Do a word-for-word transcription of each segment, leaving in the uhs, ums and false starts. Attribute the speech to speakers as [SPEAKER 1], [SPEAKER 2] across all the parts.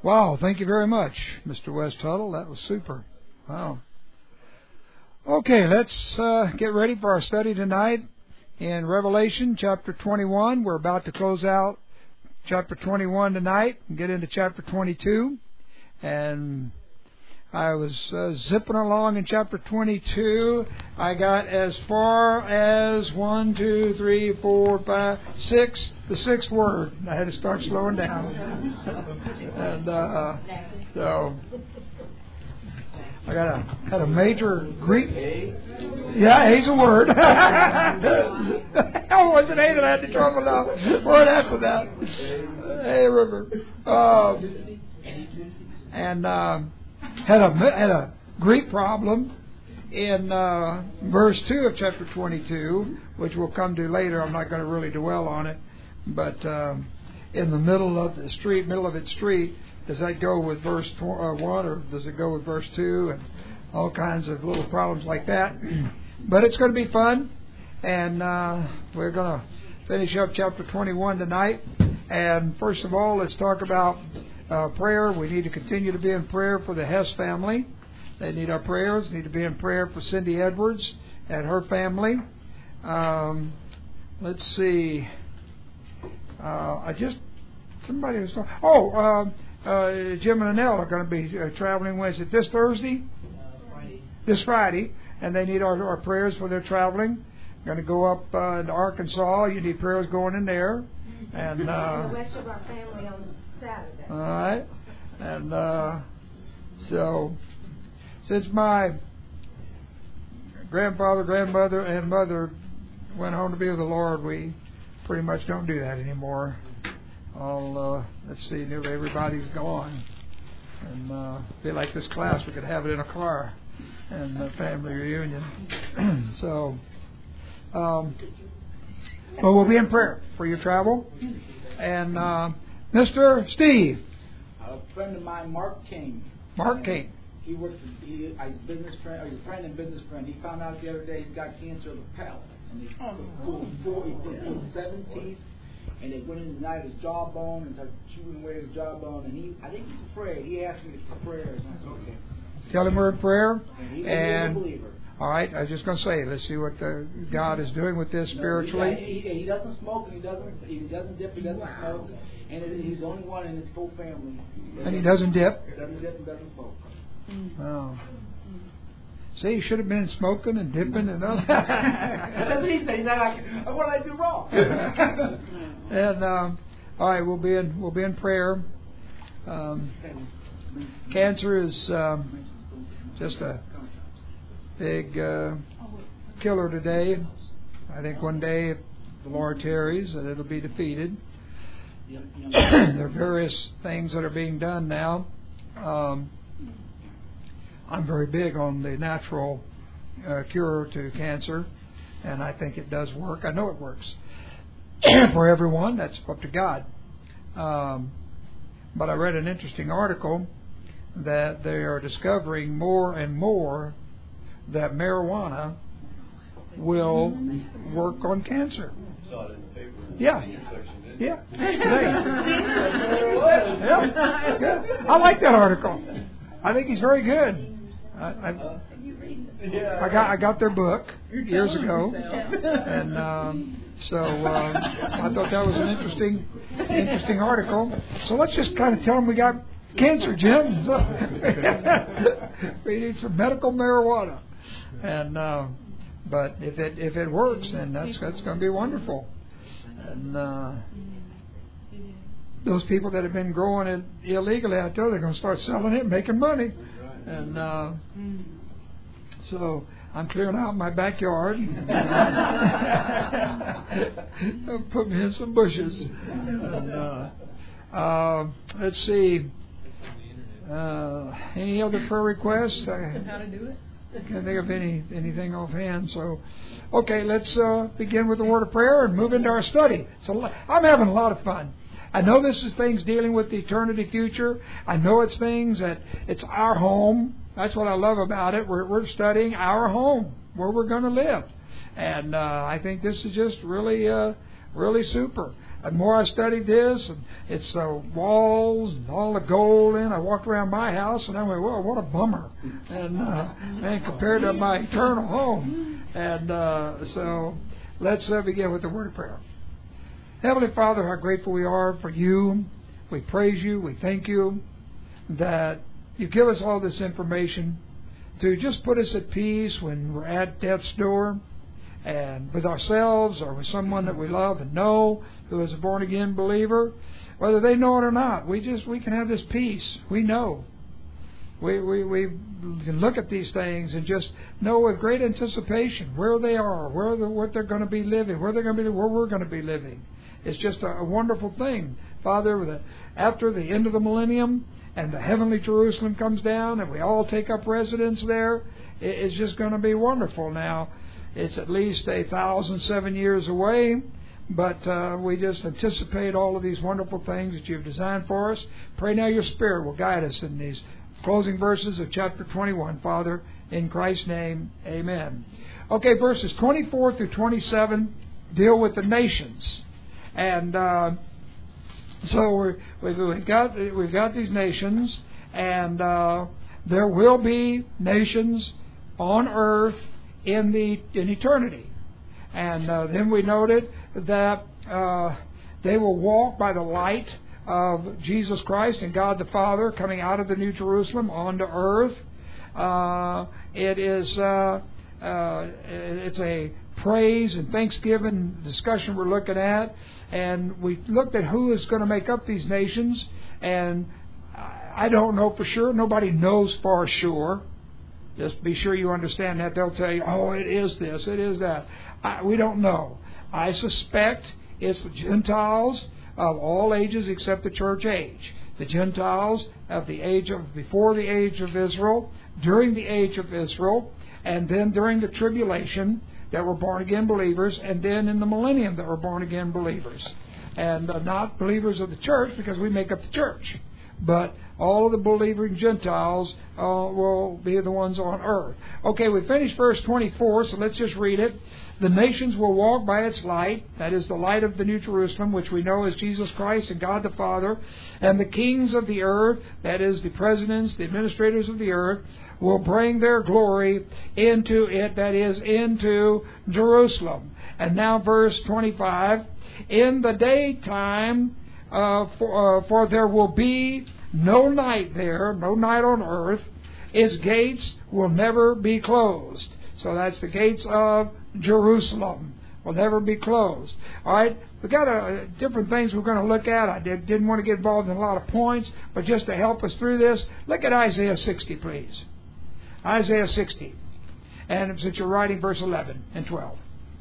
[SPEAKER 1] Wow, thank you very much, Mister West Tuttle. That was super. Wow. Okay, let's uh, get ready for our study tonight in Revelation chapter twenty-one. We're about to close out chapter twenty-one tonight and get into chapter twenty-two. And I was uh, zipping along in chapter twenty-two. I got as far as one, two, three, four, five, six, the sixth word. I had to start slowing down. and uh, so I got a had a major Greek. Yeah, A's a word. Oh, was it A that I had the trouble now? Word after that. A river. Um, and um, had a had a Greek problem in uh, verse two of chapter twenty-two, which we'll come to later. I'm not going to really dwell on it, but um, in the middle of the street, middle of its street, does that go with verse tw- uh, one, or does it go with verse two, and all kinds of little problems like that? But it's going to be fun, and uh, we're going to finish up chapter twenty-one tonight. And first of all, let's talk about uh, prayer. We need to continue to be in prayer for the Hess family. They need our prayers. Need to be in prayer for Cindy Edwards and her family. Um, let's see. Uh, I just somebody was talking. Oh, uh, uh, Jim and Annelle are going to be uh, traveling. When is it? This Thursday?
[SPEAKER 2] Uh, Friday.
[SPEAKER 1] This Friday, and they need our, our prayers for their traveling. Going to go up uh, to Arkansas. You need prayers going in there. And uh,
[SPEAKER 3] the rest of our family on Saturday.
[SPEAKER 1] All right, and uh, so since my grandfather, grandmother, and mother went home to be with the Lord, we pretty much don't do that anymore. All uh, let's see, nearly everybody's gone, and uh, be like this class, we could have it in a car and a family reunion. so, um, but we'll be in prayer for your travel. And uh, Mister Steve.
[SPEAKER 2] A friend of mine, Mark King.
[SPEAKER 1] Mark King.
[SPEAKER 2] He worked. He, a business friend, or a friend and business friend. He found out the other day he's got cancer of the palate, and they pulled four, he pulled seven teeth, and they went in tonight his jawbone and started chewing away his jawbone. And he, I think he's afraid. He asked me for prayers, and I said, okay.
[SPEAKER 1] Tell him we're in prayer.
[SPEAKER 2] And he
[SPEAKER 1] and
[SPEAKER 2] was a believer.
[SPEAKER 1] All right, I was just going to say, let's see what the, God is doing with this spiritually.
[SPEAKER 2] No, he, he, he doesn't smoke, and he doesn't he doesn't dip, he doesn't wow. smoke, and he's the only one in his whole family.
[SPEAKER 1] And he doesn't dip.
[SPEAKER 2] He doesn't dip and doesn't smoke.
[SPEAKER 1] Oh. See, he should have been smoking and dipping and all that.
[SPEAKER 2] That's what he said. He's not like, what did I do wrong?
[SPEAKER 1] and um, all right, we'll be in we'll be in prayer. Um, cancer is um, just a big uh, killer today. I think one day, if the Lord tarries, that it'll be defeated. There are various things that are being done now. Um, I'm very big on the natural uh, cure to cancer, and I think it does work. I know it works for everyone. That's up to God. Um, but I read an interesting article that they are discovering more and more that marijuana will work on cancer.
[SPEAKER 4] Saw it in the paper.
[SPEAKER 1] Yeah.
[SPEAKER 4] The intersection, didn't
[SPEAKER 1] Yeah. yeah. That's good. I like that article. I think he's very good. I, I, I got I got their book years ago, and um, so um, I thought that was an interesting interesting article. So let's just kind of tell them we got cancer, Jim. We need some medical marijuana. And uh, but if it if it works, then that's that's going to be wonderful. And uh, those people that have been growing it illegally out there, they're going to start selling it, and making money. And uh, so I'm clearing out my backyard. Put me in some bushes. And, uh, uh, let's see. Uh, any other prayer requests?
[SPEAKER 5] How to do it?
[SPEAKER 1] Can't think of any anything offhand. So, okay, let's uh, begin with the word of prayer and move into our study. So I'm having a lot of fun. I know this is things dealing with the eternity future. I know it's things that it's our home. That's what I love about it. We're, we're studying our home, where we're going to live. And uh, I think this is just really uh, really super. And the more I studied this, and its uh, walls and all the gold in, I walked around my house and I went, well, what a bummer. And, uh, and compared to my eternal home. And uh, so let's uh, begin with the word of prayer. Heavenly Father, how grateful we are for you. We praise you. We thank you that you give us all this information to just put us at peace when we're at death's door, and with ourselves or with someone that we love and know who is a born-again believer, whether they know it or not. We just we can have this peace. We know. We, we, we can look at these things and just know with great anticipation where they are, where the, what they're going to be living, where they're going to be, where we're going to be living. It's just a, a wonderful thing, Father, that after the end of the millennium and the heavenly Jerusalem comes down and we all take up residence there, it, it's just going to be wonderful. Now, it's at least a thousand seven years away, but uh, we just anticipate all of these wonderful things that you've designed for us. Pray now your Spirit will guide us in these closing verses of chapter twenty-one, Father, in Christ's name, amen. Okay, verses twenty-four through twenty-seven deal with the nations. And uh, so we're, we've got we've got these nations, and uh, there will be nations on earth in the in eternity. And uh, then we noted that uh, they will walk by the light of Jesus Christ and God the Father coming out of the New Jerusalem onto earth. Uh, it is uh, uh, it's a praise and thanksgiving discussion we're looking at, and we looked at who is going to make up these nations, and I don't know for sure. Nobody knows for sure. Just be sure you understand that. They'll tell you, oh, it is this, it is that. I, we don't know. I suspect it's the Gentiles of all ages except the church age. The Gentiles of the age of before the age of Israel, during the age of Israel, and then during the tribulation that were born-again believers, and then in the millennium that were born-again believers. And uh, not believers of the church, because we make up the church. But all of the believing Gentiles uh, will be the ones on earth. Okay, we finished verse twenty-four, so let's just read it. The nations will walk by its light, that is the light of the New Jerusalem, which we know is Jesus Christ and God the Father. And the kings of the earth, that is the presidents, the administrators of the earth, will bring their glory into it, that is, into Jerusalem. And now verse twenty-five. In the daytime, uh, for, uh, for there will be no night there, no night on earth. Its gates will never be closed. So that's the gates of Jerusalem will never be closed. All right, we've got uh, different things we're going to look at. I did, didn't want to get involved in a lot of points, but just to help us through this, look at Isaiah sixty, please. Isaiah sixty. And since you're writing verse eleven and twelve.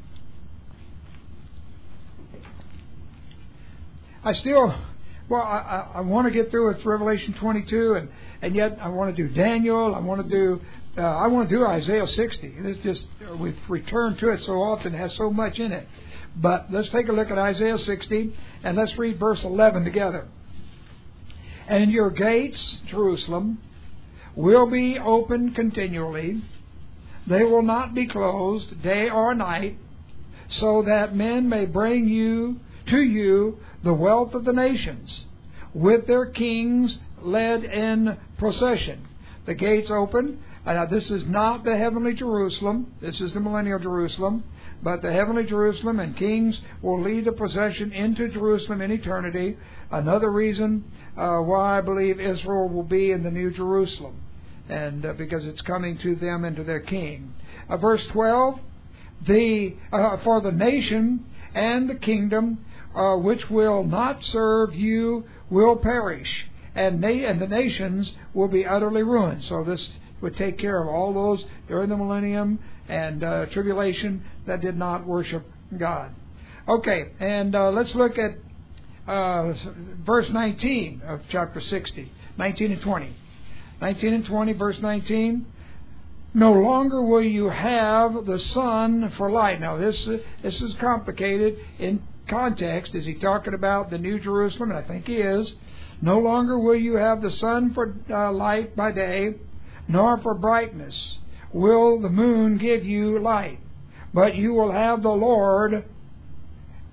[SPEAKER 1] I still, well, I, I, I want to get through with Revelation twenty-two, and, and yet I want to do Daniel. I want to do, uh, I want to do Isaiah sixty. It's just, we've returned to it so often, it has so much in it. But let's take a look at Isaiah sixty, and let's read verse eleven together. And your gates, Jerusalem, will be open continually. They will not be closed day or night, so that men may bring you to you the wealth of the nations, with their kings led in procession. The gates open. Now, this is not the heavenly Jerusalem. This is the millennial Jerusalem. But the heavenly Jerusalem and kings will lead the procession into Jerusalem in eternity. Another reason uh, why I believe Israel will be in the New Jerusalem, and uh, because it's coming to them and to their king. Uh, verse twelve, the uh, for the nation and the kingdom uh, which will not serve you will perish, and, na- and the nations will be utterly ruined. So this would take care of all those during the millennium and uh, tribulation that did not worship God. Okay, and uh, let's look at uh, verse nineteen of chapter sixty, nineteen and twenty. nineteen and twenty, verse nineteen. No longer will you have the sun for light. Now this this is complicated in context. Is he talking about the New Jerusalem? And I think he is. No longer will you have the sun for uh, light by day, nor for brightness will the moon give you light. But you will have the Lord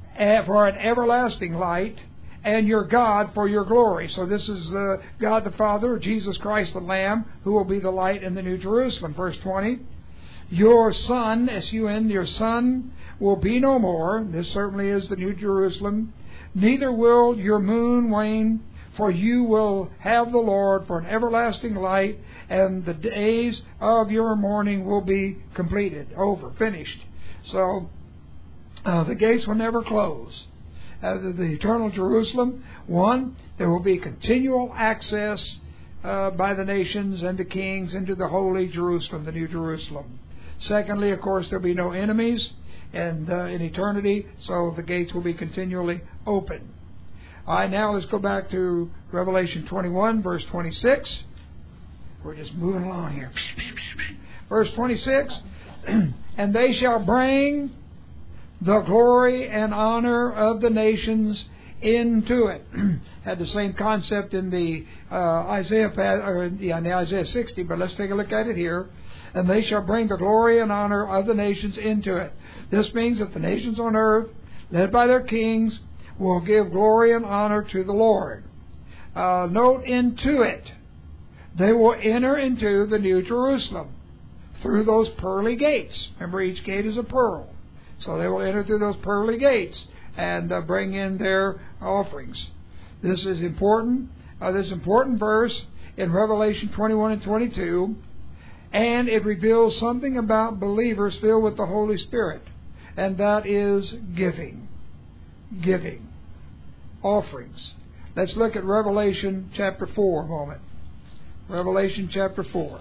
[SPEAKER 1] uh, for an everlasting light, and your God for your glory. So this is uh, God the Father, Jesus Christ the Lamb, who will be the light in the New Jerusalem. Verse twenty, your sun, S U N, your sun will be no more. This certainly is the New Jerusalem. Neither will your moon wane, for you will have the Lord for an everlasting light, and the days of your mourning will be completed, over, finished. So uh, the gates will never close. Uh, the, the eternal Jerusalem, one, there will be continual access uh, by the nations and the kings into the holy Jerusalem, the New Jerusalem. Secondly, of course, there will be no enemies and uh, in eternity, so the gates will be continually open. All right, now let's go back to Revelation twenty-one, verse twenty-six. We're just moving along here. Verse twenty-six, and they shall bring the glory and honor of the nations into it. Had the same concept in the uh, Isaiah or yeah, in the Isaiah sixty, but let's take a look at it here. And they shall bring the glory and honor of the nations into it. This means that the nations on earth, led by their kings, will give glory and honor to the Lord. Uh, note, into it. They will enter into the New Jerusalem through those pearly gates. Remember, each gate is a pearl. So they will enter through those pearly gates and uh, bring in their offerings. This is important. Uh, this important verse in Revelation twenty-one and twenty-two. And it reveals something about believers filled with the Holy Spirit. And that is giving. Giving. Offerings. Let's look at Revelation chapter four a moment. Revelation chapter four.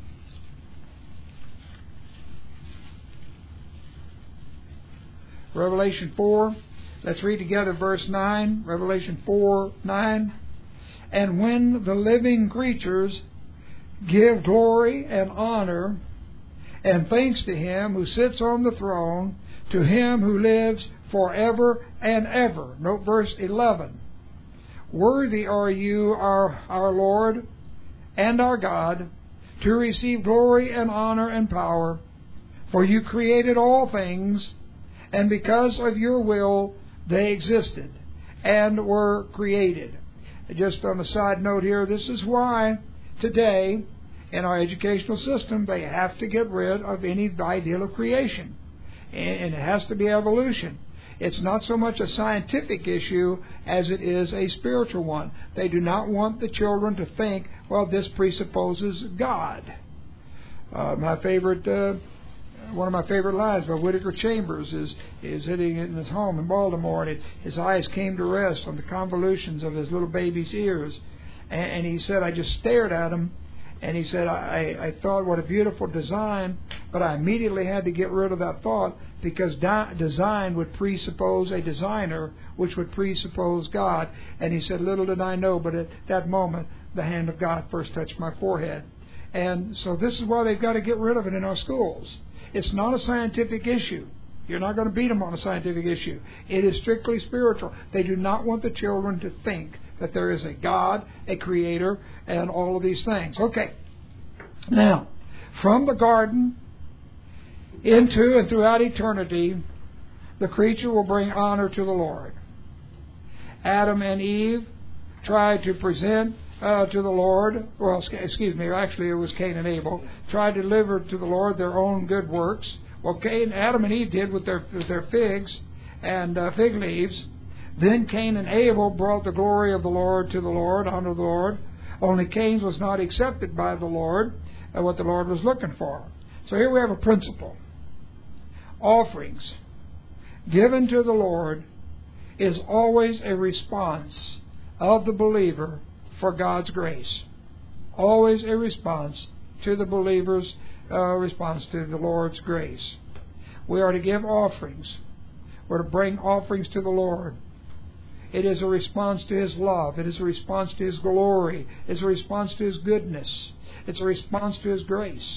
[SPEAKER 1] Revelation four. Let's read together verse nine. Revelation four, nine. And when the living creatures give glory and honor and thanks to Him who sits on the throne, to Him who lives forever and ever. Note verse eleven. Worthy are you, our, our Lord and our God, to receive glory and honor and power, for you created all things, and because of your will they existed and were created. Just on a side note here, this is why today in our educational system they have to get rid of any ideal of creation. And it has to be evolution. It's not so much a scientific issue as it is a spiritual one. They do not want the children to think, well, this presupposes God. Uh, my favorite, uh, one of my favorite lines by Whittaker Chambers is is sitting in his home in Baltimore, and it, his eyes came to rest on the convolutions of his little baby's ears, and, and he said, I just stared at him. And he said, I, I thought, what a beautiful design, but I immediately had to get rid of that thought because di- design would presuppose a designer, which would presuppose God. And he said, little did I know, but at that moment, the hand of God first touched my forehead. And so this is why they've got to get rid of it in our schools. It's not a scientific issue. You're not going to beat them on a scientific issue. It is strictly spiritual. They do not want the children to think that there is a God, a Creator, and all of these things. Okay. Now, from the garden into and throughout eternity, the creature will bring honor to the Lord. Adam and Eve tried to present uh, to the Lord, well, excuse me, actually it was Cain and Abel, tried to deliver to the Lord their own good works. Well, Cain, Adam and Eve did with their, with their figs and uh, fig leaves. Then Cain and Abel brought the glory of the Lord to the Lord, unto the Lord. Only Cain's was not accepted by the Lord, uh, what the Lord was looking for. So here we have a principle. Offerings given to the Lord is always a response of the believer for God's grace. Always a response to the believer's uh, response to the Lord's grace. We are to give offerings. We're to bring offerings to the Lord. It is a response to His love. It is a response to His glory. It's a response to His goodness. It's a response to His grace.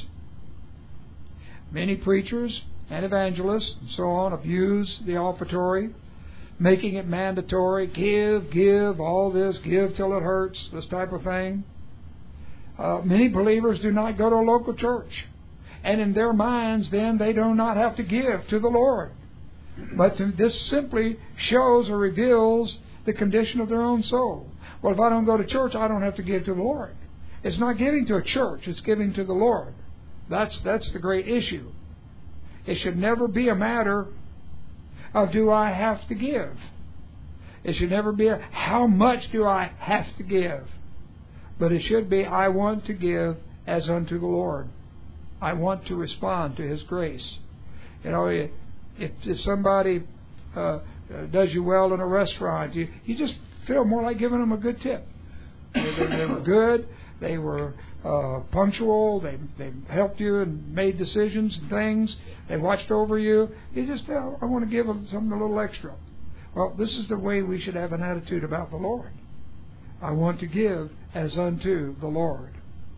[SPEAKER 1] Many preachers and evangelists and so on abuse the offertory, making it mandatory. Give, give, all this, give till it hurts, this type of thing. Uh, many believers do not go to a local church. And in their minds, then, they do not have to give to the Lord. But to, this simply shows or reveals the condition of their own soul. Well, if I don't go to church, I don't have to give to the Lord. It's not giving to a church, it's giving to the Lord. That's that's the great issue. It should never be a matter of do I have to give. It should never be a how much do I have to give. But it should be I want to give as unto the Lord. I want to respond to His grace. You know, if, if somebody uh, does you well in a restaurant, you, you just feel more like giving them a good tip. They, they, they were good. They were uh, punctual. They they helped you and made decisions and things. They watched over you. You just, oh, I want to give them something a little extra. Well, this is the way we should have an attitude about the Lord. I want to give as unto the Lord.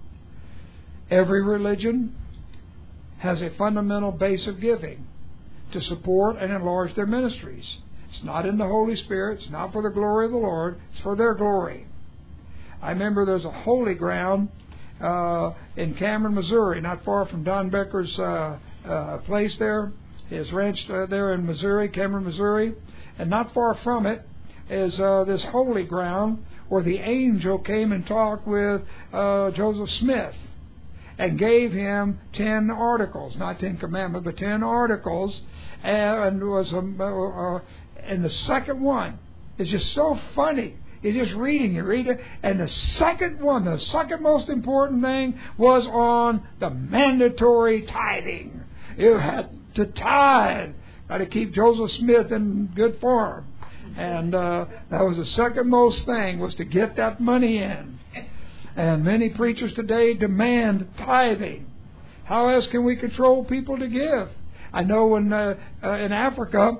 [SPEAKER 1] Every religion has a fundamental base of giving to support and enlarge their ministries. It's not in the Holy Spirit. It's not for the glory of the Lord. It's for their glory. I remember there's a holy ground uh, in Cameron, Missouri, not far from Don Becker's uh, uh, place there, his ranch uh, there in Missouri, Cameron, Missouri. And not far from it is uh, this holy ground where the angel came and talked with uh, Joseph Smith and gave him ten articles, not ten commandments, but ten articles. And was a, uh, uh, and the second one is just so funny. You're just reading, you read it, and the second one, the second most important thing was on the mandatory tithing. You had to tithe. Got to keep Joseph Smith in good form. And uh, that was the second most thing, was to get that money in. And many preachers today demand tithing. How else can we control people to give? I know in, uh, uh, in Africa,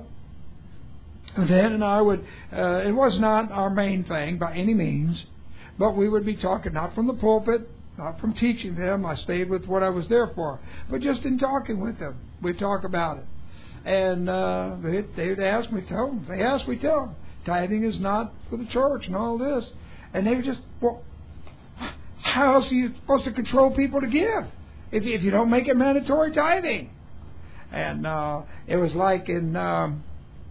[SPEAKER 1] Dan and I would, uh, it was not our main thing by any means, but we would be talking not from the pulpit, not from teaching them. I stayed with what I was there for, but just in talking with them, we'd talk about it. And uh, they, they'd ask me, tell them. They asked me, tell them. Tithing is not for the church and all this. And they were just, well, how else are you supposed to control people to give if, if you don't make it mandatory tithing? And uh, it was like in... Um,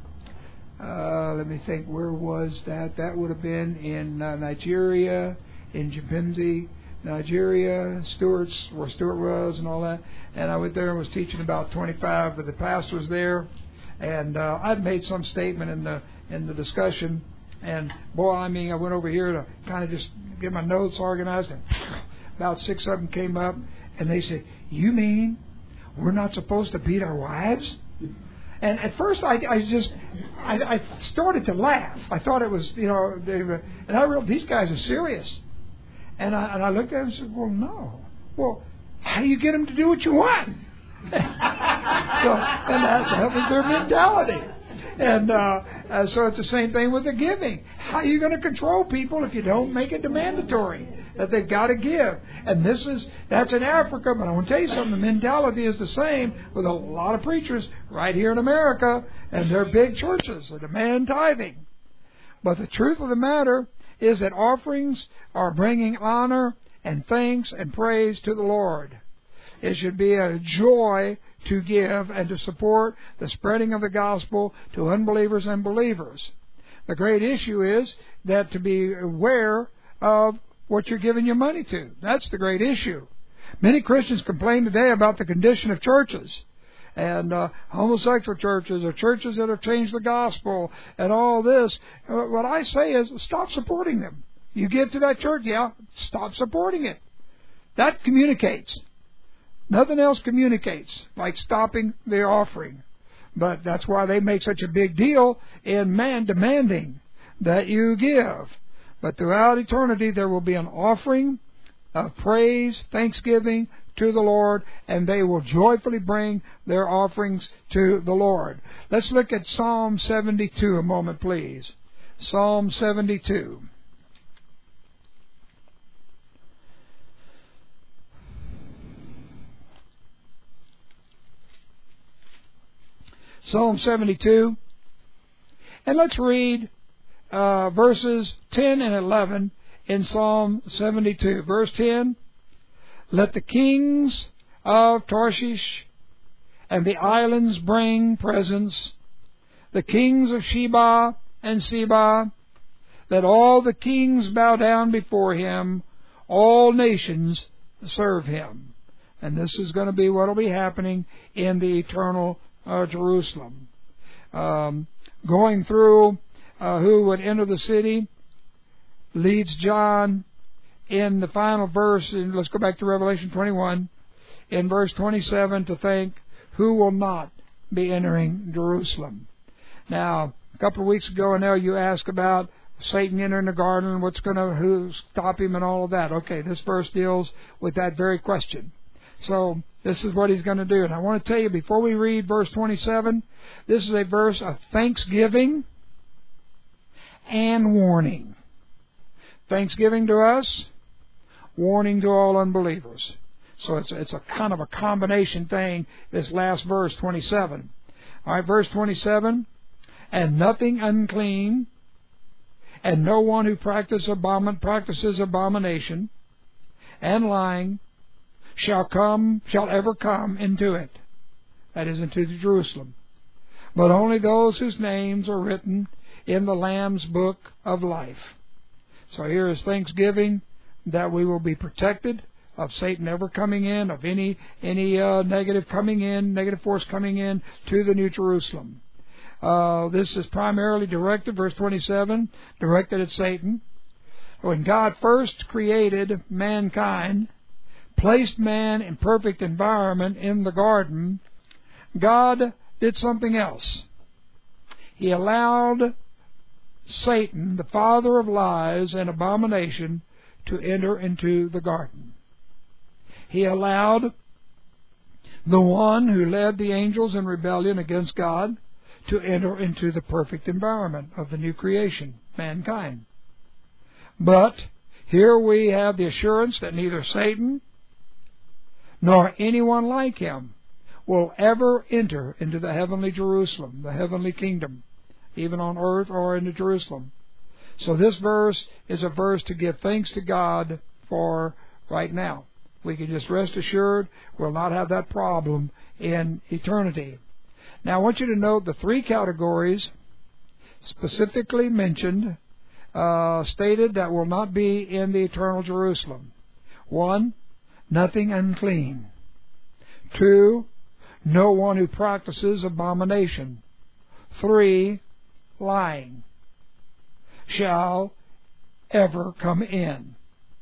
[SPEAKER 1] Uh, let me think, where was that? That would have been in uh, Nigeria, in Jibimzi, Nigeria, Stewart's, where Stewart was and all that. And I went there and was teaching about twenty-five of the pastors there. And uh, I'd made some statement in the in the discussion. And boy, I mean, I went over here to kind of just get my notes organized. And about six of them came up and they said, "You mean we're not supposed to beat our wives?" And at first, I, I just, I, I started to laugh. I thought it was, you know, they were, and I realized these guys are serious. And I, and I looked at them and said, well, no. Well, how do you get them to do what you want? so, and that, that was their mentality. And uh, uh, so it's the same thing with the giving. How are you going to control people if you don't make it mandatory that they've got to give? And this is, that's in Africa, but I want to tell you something, the mentality is the same with a lot of preachers right here in America, and their big churches that demand tithing. But the truth of the matter is that offerings are bringing honor and thanks and praise to the Lord. It should be a joy to give and to support the spreading of the gospel to unbelievers and believers. The great issue is that to be aware of what you're giving your money to. That's the great issue. Many Christians complain today about the condition of churches and uh, homosexual churches or churches that have changed the gospel and all this. Uh, what I say is stop supporting them. You give to that church, yeah, stop supporting it. That communicates. Nothing else communicates like stopping the offering. But that's why they make such a big deal in man demanding that you give. But throughout eternity there will be an offering of praise, thanksgiving to the Lord, and they will joyfully bring their offerings to the Lord. Let's look at Psalm seventy-two a moment, please. Psalm seventy-two. Psalm seventy-two. And let's read uh, verses ten and eleven in Psalm seventy-two. Verse ten. Let the kings of Tarshish and the islands bring presents. the kings of Sheba and Seba. Let all the kings bow down before him. All nations serve him. And this is going to be what will be happening in the eternal uh, Jerusalem. Um, going through uh, who would enter the city leads John in the final verse. And let's go back to Revelation twenty-one. In verse twenty-seven to think who will not be entering Jerusalem. Now, a couple of weeks ago, I know you asked about Satan entering the garden, what's going to who stop him and all of that. Okay, this verse deals with that very question. So this is what he's going to do. And I want to tell you, before we read verse twenty-seven, this is a verse of thanksgiving and warning. Thanksgiving to us, warning to all unbelievers. So it's, it's a kind of a combination thing, this last verse, twenty-seven. All right, verse twenty-seven. And nothing unclean, and no one who practices abomin- practices abomination and lying shall come, shall ever come into it. That is, into Jerusalem. But only those whose names are written in the Lamb's book of life. So here is thanksgiving that we will be protected of Satan ever coming in, of any any uh, negative coming in, negative force coming in to the New Jerusalem. Uh, this is primarily directed, verse twenty-seven, directed at Satan. When God first created mankind, placed man in perfect environment in the garden, God did something else. He allowed Satan, the father of lies and abomination, to enter into the garden. He allowed the one who led the angels in rebellion against God to enter into the perfect environment of the new creation, mankind. But here we have the assurance that neither Satan nor anyone like him will ever enter into the heavenly Jerusalem, the heavenly kingdom, even on earth or into Jerusalem. So this verse is a verse to give thanks to God for right now. We can just rest assured we'll not have that problem in eternity. Now I want you to note the three categories specifically mentioned, uh, stated that will not be in the eternal Jerusalem. One, nothing unclean. Two, no one who practices abomination. Three, lying shall ever come in.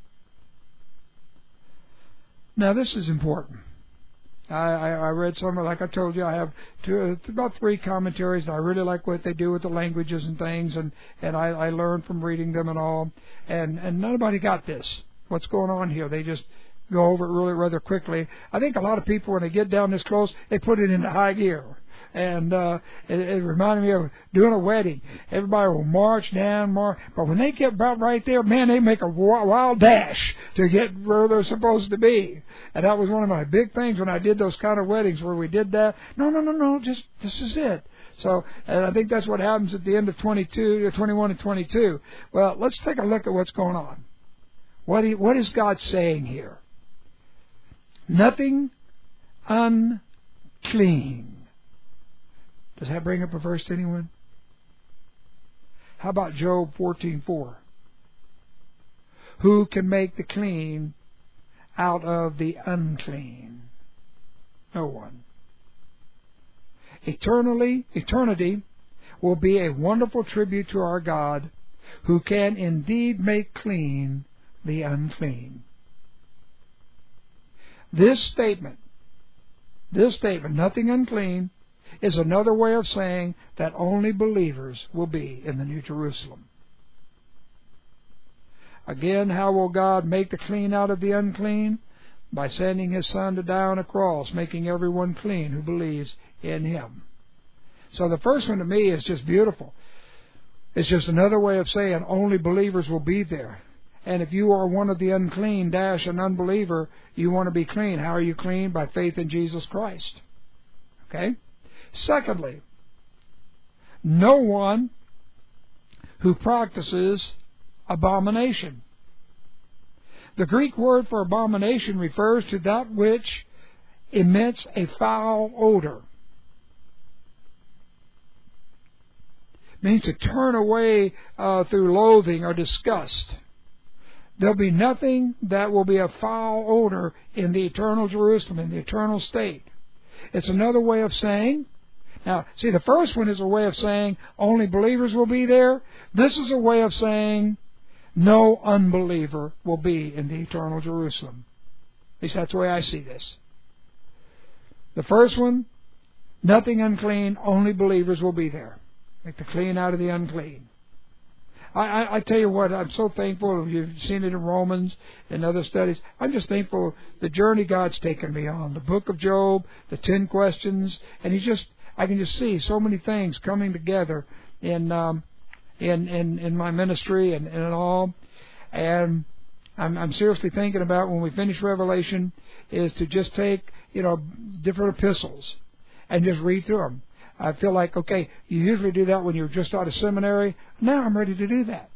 [SPEAKER 1] Now this is important. I, I, I read some, like I told you, I have two, about three commentaries, and I really like what they do with the languages and things, and, and I, I learned from reading them and all. And, and nobody got this. What's going on here? They just go over it really rather quickly. I think a lot of people, when they get down this close, they put it into high gear. And uh, it, it reminded me of doing a wedding. Everybody will march down, march. But when they get about right there, man, they make a wild dash to get where they're supposed to be. And that was one of my big things when I did those kind of weddings where we did that. No, no, no, no, just this is it. So, and I think that's what happens at the end of twenty-two, twenty-one and twenty-two. Well, let's take a look at what's going on. What, he, what is God saying here? Nothing unclean. Does that bring up a verse to anyone? How about Job fourteen four? Who can make the clean out of the unclean? No one. Eternally, eternity will be a wonderful tribute to our God, who can indeed make clean the unclean. This statement, this statement, nothing unclean, is another way of saying that only believers will be in the New Jerusalem. Again, how will God make the clean out of the unclean? By sending His Son to die on a cross, making everyone clean who believes in Him. So the first one to me is just beautiful. It's just another way of saying only believers will be there. And if you are one of the unclean, dash an unbeliever, you want to be clean. How are you clean? By faith in Jesus Christ. Okay? Secondly, no one who practices abomination. The Greek word for abomination refers to that which emits a foul odor. means to turn away uh, through loathing or disgust. There'll be nothing that will be a foul odor in the eternal Jerusalem, in the eternal state. It's another way of saying, now, see, the first one is a way of saying only believers will be there. This is a way of saying no unbeliever will be in the eternal Jerusalem. At least that's the way I see this. The first one, nothing unclean, only believers will be there. Make the clean out of the unclean. I, I, I tell you what, I'm so thankful. You've seen it in Romans and other studies. I'm just thankful the journey God's taken me on. The book of Job, the ten questions, and He's just, I can just see so many things coming together in um, in, in in my ministry and, and all. And I'm, I'm seriously thinking about when we finish Revelation is to just take, you know, different epistles and just read through them. I feel like, okay, you usually do that when you're just out of seminary. Now I'm ready to do that.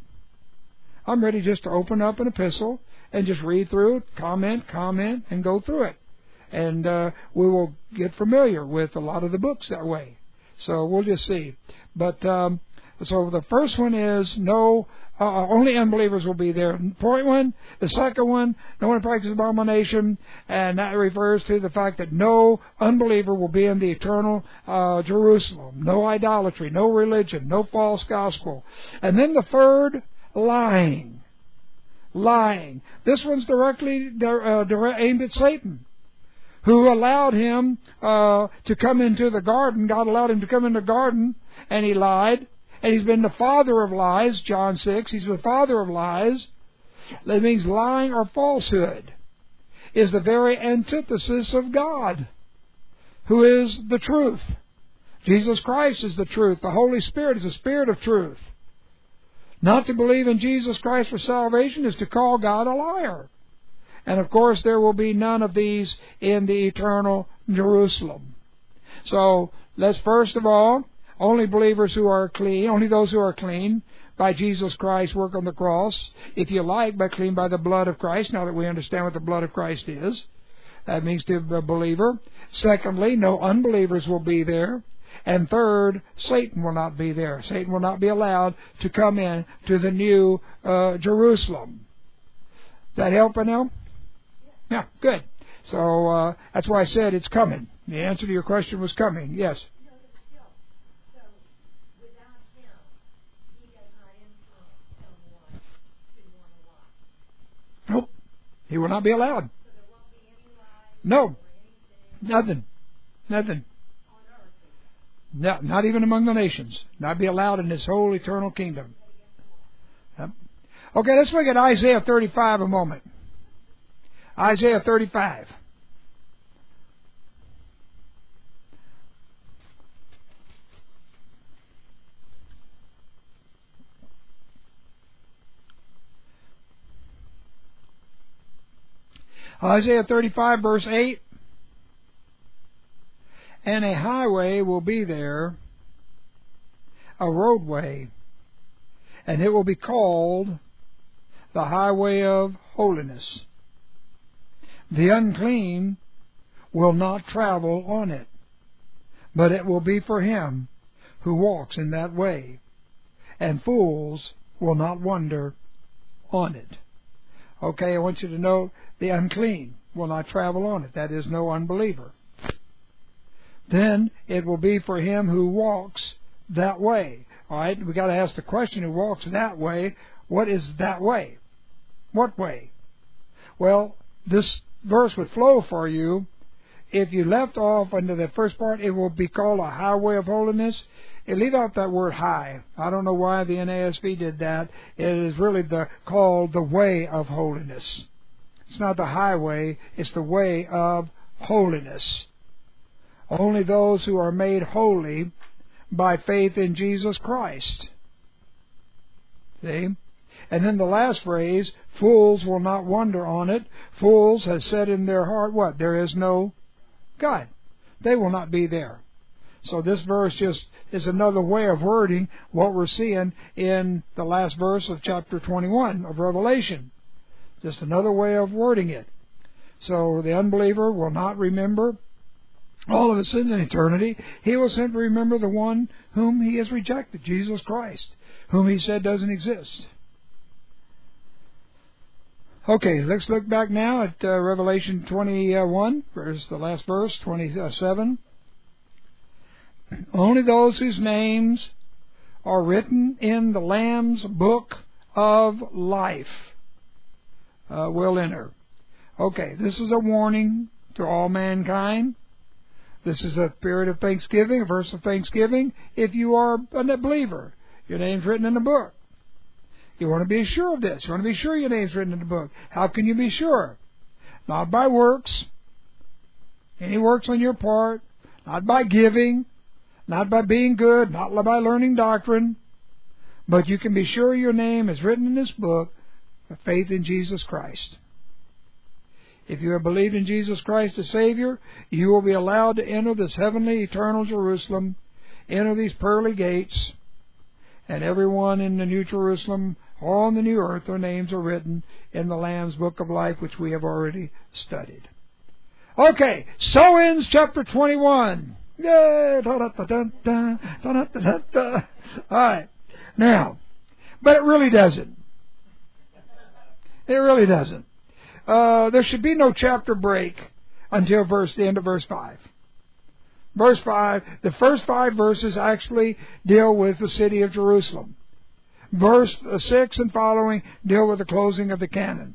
[SPEAKER 1] I'm ready just to open up an epistle and just read through it, comment, comment, and go through it. And uh, we will get familiar with a lot of the books that way. So we'll just see. But um, so the first one is no, uh, only unbelievers will be there. Point one. The second one, no one practices abomination, and that refers to the fact that no unbeliever will be in the eternal uh, Jerusalem. No idolatry, no religion, no false gospel. And then the third, lying. Lying. This one's directly uh, direct, aimed at Satan, who allowed him uh, to come into the garden. God allowed him to come into the garden, and he lied. And he's been the father of lies, John six. He's the father of lies. That means lying or falsehood is the very antithesis of God, who is the truth. Jesus Christ is the truth. The Holy Spirit is the Spirit of truth. Not to believe in Jesus Christ for salvation is to call God a liar. And of course there will be none of these in the eternal Jerusalem. So let's first of all, only believers who are clean, only those who are clean by Jesus Christ's work on the cross, if you like, by clean by the blood of Christ, now that we understand what the blood of Christ is. That means to be a believer. Secondly, no unbelievers will be there. And third, Satan will not be there. Satan will not be allowed to come in to the new uh, Jerusalem. Does that help now? Yeah, good. So uh, that's why I said it's coming. The answer to your question was coming. Yes.
[SPEAKER 3] No, but still. So without Him, He does not influence someone to want to lie.
[SPEAKER 1] Nope. He will not be allowed.
[SPEAKER 3] So there won't be any lies
[SPEAKER 1] No.
[SPEAKER 3] or anything
[SPEAKER 1] Nothing. Nothing.
[SPEAKER 3] on earth.
[SPEAKER 1] No, not even among the nations. Not be allowed in this whole eternal kingdom. Yep. Okay, let's look at Isaiah thirty-five a moment. Isaiah thirty-five. Isaiah thirty-five, verse eight. And a highway will be there, a roadway, and it will be called the highway of holiness. The unclean will not travel on it, but it will be for him who walks in that way, and fools will not wander on it. Okay, I want you to know the unclean will not travel on it. That is, no unbeliever. Then it will be for him who walks that way. All right, we got to ask the question: who walks that way? What is that way? What way? Well, this verse would flow for you if you left off under the first part. It will be called a highway of holiness. And leave out that word high. I don't know why the N A S B did that. It is really the called the way of holiness. It's not the highway, it's the way of holiness. Only those who are made holy by faith in Jesus Christ. See? And then the last phrase, fools will not wander on it. Fools has said in their heart, what? There is no God. They will not be there. So this verse just is another way of wording what we're seeing in the last verse of chapter twenty-one of Revelation. Just another way of wording it. So the unbeliever will not remember all of his sins in eternity, he will simply remember the one whom he has rejected, Jesus Christ, whom he said doesn't exist. Okay, let's look back now at uh, Revelation twenty-one, verse, the last verse, twenty-seven. Only those whose names are written in the Lamb's book of life uh, will enter. Okay, this is a warning to all mankind. This is a period of thanksgiving, a verse of thanksgiving. If you are a believer, your name's written in the book. You want to be sure of this. You want to be sure your name's written in the book. How can you be sure? Not by works, any works on your part, not by giving, not by being good, not by learning doctrine, but you can be sure your name is written in this book of faith in Jesus Christ. If you have believed in Jesus Christ as Savior, you will be allowed to enter this heavenly, eternal Jerusalem, enter these pearly gates, and everyone in the New Jerusalem, all on the new earth, their names are written in the Lamb's Book of Life, which we have already studied. Okay, so ends chapter twenty-one. Yay! All right. Now, but it really doesn't. It really doesn't. Uh, there should be no chapter break until verse the end of verse five. Verse five, the first five verses actually deal with the city of Jerusalem. Verse six and following deal with the closing of the canon.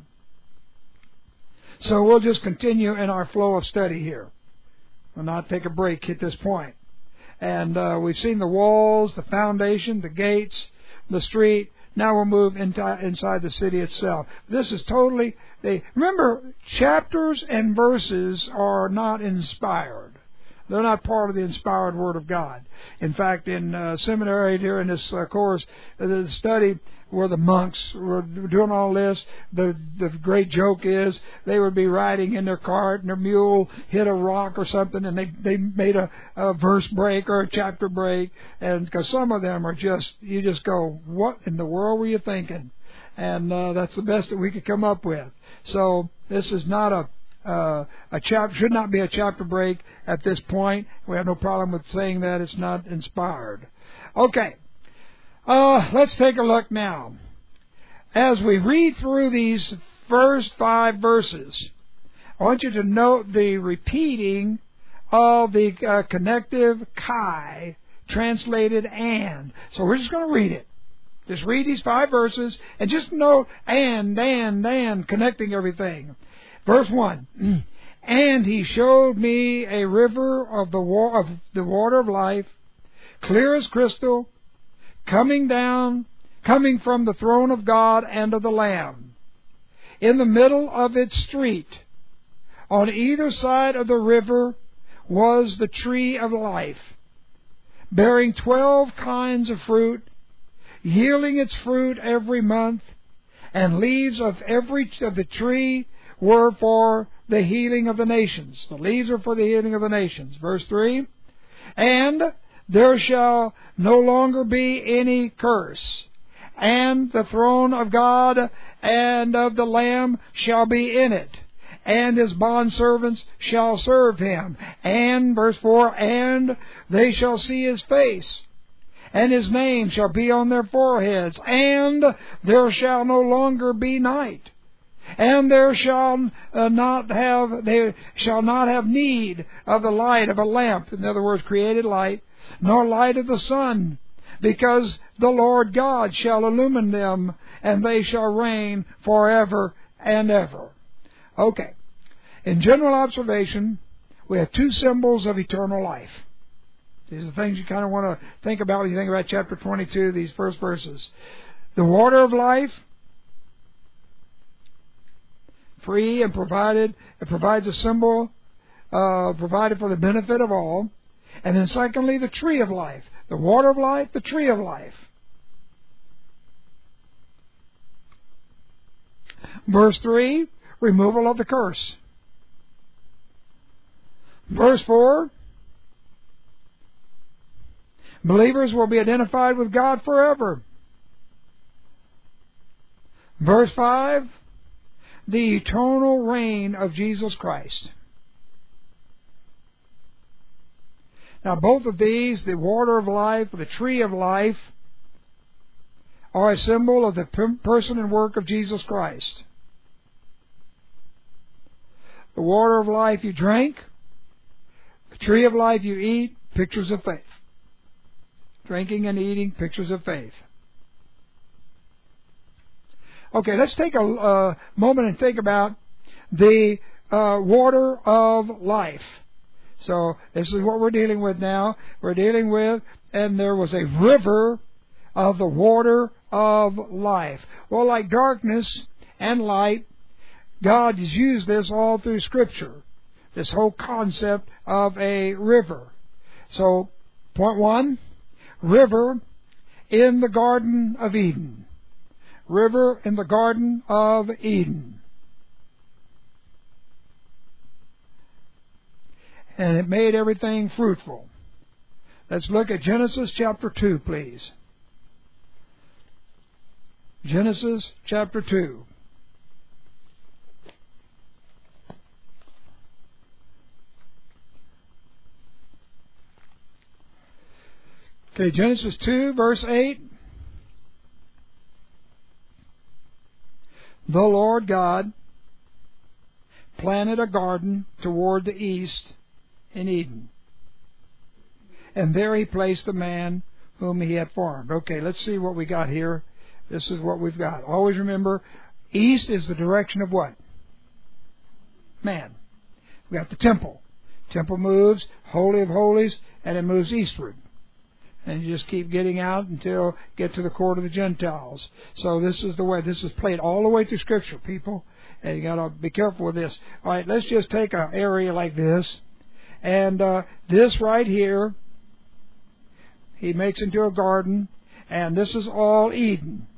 [SPEAKER 1] So we'll just continue in our flow of study here. We'll not take a break at this point. And uh, we've seen the walls, the foundation, the gates, the street. Now we'll move into, inside the city itself. This is totally... They, remember, chapters and verses are not inspired. They're not part of the inspired Word of God. In fact, in uh, seminary during this uh, course, uh, the study where the monks were doing all this, the the great joke is they would be riding in their cart and their mule hit a rock or something, and they they made a, a verse break or a chapter break, and because some of them are just, you just go, what in the world were you thinking? And uh, that's the best that we could come up with. So this is not a Uh, a chap should not be a chapter break at this point. We have no problem with saying that it's not inspired. Okay, uh, let's take a look now. As we read through these first five verses, I want you to note the repeating of the uh, connective chi, translated and. So we're just going to read it. Just read these five verses and just note and, and, and, connecting everything. Verse one, and he showed me a river of the, wa- of the water of life, clear as crystal, coming down, coming from the throne of God and of the Lamb. In the middle of its street, on either side of the river, was the tree of life, bearing twelve kinds of fruit, yielding its fruit every month, and leaves of every of the tree were for the healing of the nations. The leaves are for the healing of the nations. Verse three, and there shall no longer be any curse, and the throne of God and of the Lamb shall be in it, and his bondservants shall serve him. And, verse four, and they shall see his face, and his name shall be on their foreheads, and there shall no longer be night. And there shall uh, not have they shall not have need of the light of a lamp, in other words, created light, nor light of the sun, because the Lord God shall illumine them, and they shall reign forever and ever. Okay. In general observation, we have two symbols of eternal life. These are the things you kind of want to think about when you think about chapter twenty-two, these first verses. The water of life, free and provided, it provides a symbol uh, provided for the benefit of all. And then secondly, the tree of life. The water of life, the tree of life. Verse three, removal of the curse. Verse four, believers will be identified with God forever. Verse five, the eternal reign of Jesus Christ. Now, both of these, the water of life, the tree of life, are a symbol of the person and work of Jesus Christ. The water of life you drink, the tree of life you eat, pictures of faith. Drinking and eating, pictures of faith. Okay, let's take a uh, moment and think about the uh, water of life. So this is what we're dealing with now. We're dealing with, and there was a river of the water of life. Well, like darkness and light, God has used this all through Scripture, this whole concept of a river. So, point one, river in the Garden of Eden. River in the Garden of Eden. And it made everything fruitful. Let's look at Genesis chapter two, please. Genesis chapter two. Okay, Genesis two, verse eight. The Lord God planted a garden toward the east in Eden, and there He placed the man whom He had formed. Okay, let's see what we got here. This is what we've got. Always remember, east is the direction of what? Man. We got the temple. Temple moves, Holy of Holies, and it moves eastward. And you just keep getting out until you get to the court of the Gentiles. So this is the way. This is played all the way through Scripture, people. And you got to be careful with this. All right, let's just take an area like this. And uh, this right here, He makes into a garden. And this is all Eden.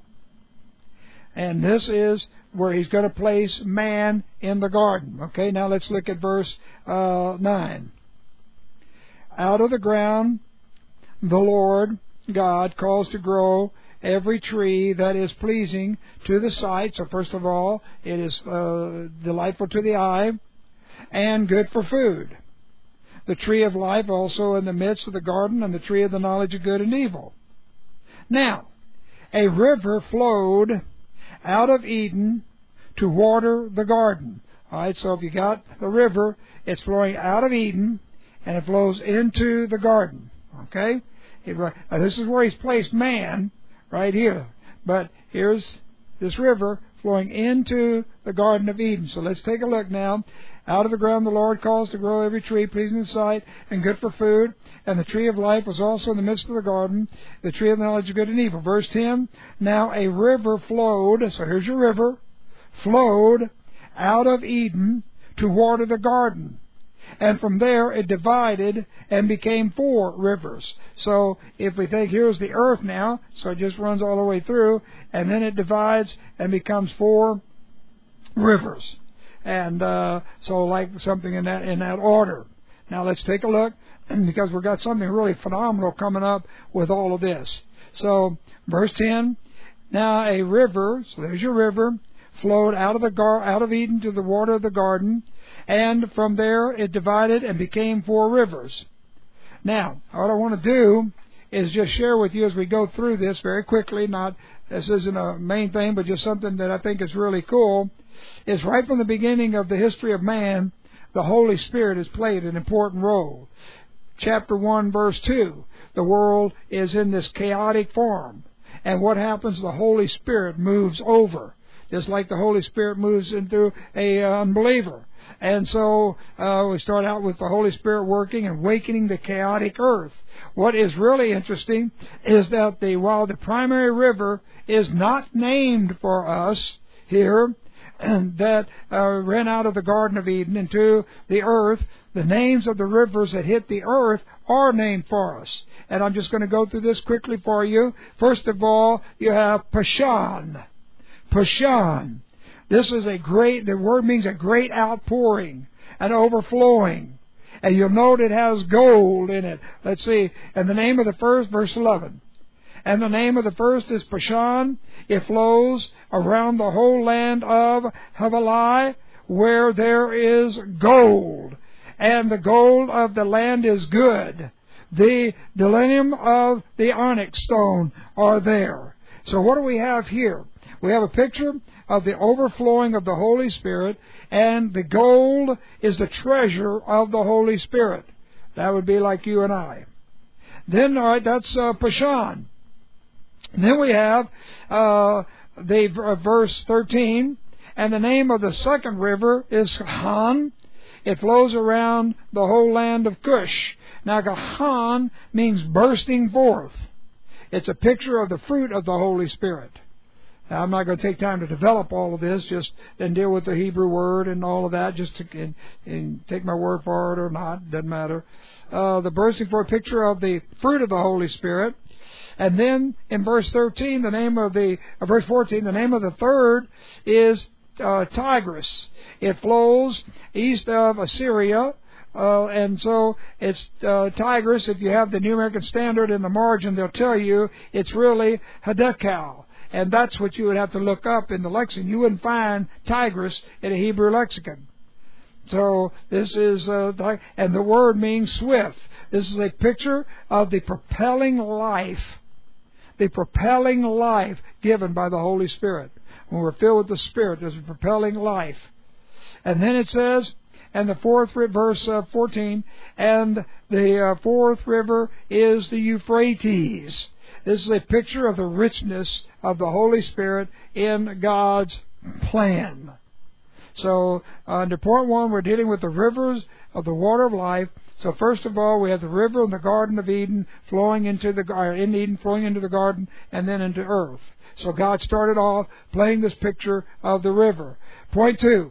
[SPEAKER 1] And this is where He's going to place man in the garden. Okay, now let's look at verse uh, nine. Out of the ground the Lord God caused to grow every tree that is pleasing to the sight. So first of all, it is uh, delightful to the eye and good for food. The tree of life also in the midst of the garden, and the tree of the knowledge of good and evil. Now, a river flowed out of Eden to water the garden. All right, so if you got the river, it's flowing out of Eden and it flows into the garden. Okay? It, uh, this is where He's placed man, right here. But here's this river flowing into the Garden of Eden. So let's take a look now. Out of the ground the Lord caused to grow every tree pleasing to sight and good for food. And the tree of life was also in the midst of the garden, the tree of the knowledge of good and evil. Verse ten, now a river flowed, so here's your river, flowed out of Eden to water the garden. And from there it divided and became four rivers. So if we think here's the earth now, so it just runs all the way through, and then it divides and becomes four rivers. And uh, so like something in that in that order. Now let's take a look, because we've got something really phenomenal coming up with all of this. So verse ten, now a river, so there's your river, flowed out of the gar- out of Eden to the water of the garden. And from there it divided and became four rivers. Now, what I want to do is just share with you as we go through this very quickly. Not this isn't a main thing, but just something that I think is really cool. Is right from the beginning of the history of man, the Holy Spirit has played an important role. Chapter one, verse two, the world is in this chaotic form. And what happens? The Holy Spirit moves over, just like the Holy Spirit moves into a uh, unbeliever. And so uh, we start out with the Holy Spirit working and awakening the chaotic earth. What is really interesting is that the while the primary river is not named for us here, that uh, ran out of the Garden of Eden into the earth, the names of the rivers that hit the earth are named for us. And I'm just going to go through this quickly for you. First of all, you have Pishon. Pishon. This is a great, the word means a great outpouring, an overflowing. And you'll note it has gold in it. Let's see. And the name of the first, verse eleven. And the name of the first is Pishon. It flows around the whole land of Havilah, where there is gold. and the gold of the land is good. The delinium of the onyx stone are there. So what do we have here? We have a picture of the overflowing of the Holy Spirit, and the gold is the treasure of the Holy Spirit. That would be like you and I. Then, all right, that's uh, Pashan. And then we have uh, the uh, verse thirteen, and the name of the second river is Han. It flows around the whole land of Cush. Now, Gahan means bursting forth. It's a picture of the fruit of the Holy Spirit. Now, I'm not going to take time to develop all of this, just and deal with the Hebrew word and all of that, just to and, and take my word for it or not, doesn't matter. Uh, the bursting forth picture of the fruit of the Holy Spirit. And then in verse thirteen, the name of the, uh, verse fourteen, the name of the third is uh, Tigris. It flows east of Assyria. Uh, and so it's uh, Tigris. If you have the New American Standard in the margin, they'll tell you it's really Hadekal. And that's what you would have to look up in the lexicon. You wouldn't find Tigris in a Hebrew lexicon. So this is, uh, and the word means swift. This is a picture of the propelling life, the propelling life given by the Holy Spirit. When we're filled with the Spirit, there's a propelling life. And then it says, and the fourth verse uh, fourteen, and the uh, fourth river is the Euphrates. This is a picture of the richness of the Holy Spirit in God's plan. So uh, under point one, we're dealing with the rivers of the water of life. So first of all, we have the river in the Garden of Eden flowing into the uh, in Eden, flowing into the garden, and then into earth. So God started off playing this picture of the river. Point two.